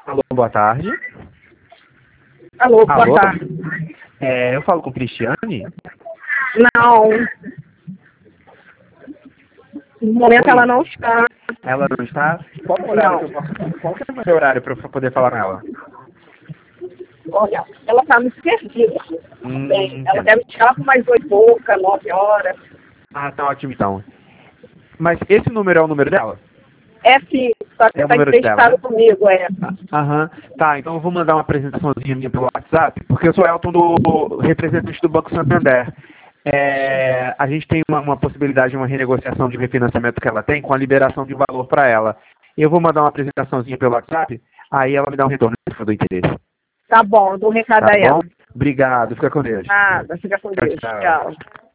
Alô, boa tarde. Alô, boa Alô? tarde. Eu falo com Cristiane? Não, no momento Oi. ela não está. Ela não está? Qual o horário que eu posso... Qual que é o melhor horário para eu poder falar com ela? Olha, ela está muito perdida. Bem, ela Entendo. deve estar por mais 8h30, 9h. Ah, tá ótimo então. Mas esse número é o número dela? É sim, só que É o está número dela, emprestado né? comigo essa. Aham. Tá, então eu vou mandar uma apresentaçãozinha minha pelo WhatsApp, porque eu sou Elton, do representante do Banco Santander. A gente tem uma possibilidade de uma renegociação de refinanciamento que ela tem com a liberação de valor para ela. Eu vou mandar uma apresentaçãozinha pelo WhatsApp, aí ela me dá um retorno se for do interesse. Tá bom, eu dou um recado Tá a bom? ela. Obrigado, fica com Deus. Nada, fica com Tchau, Deus. tchau. Tchau.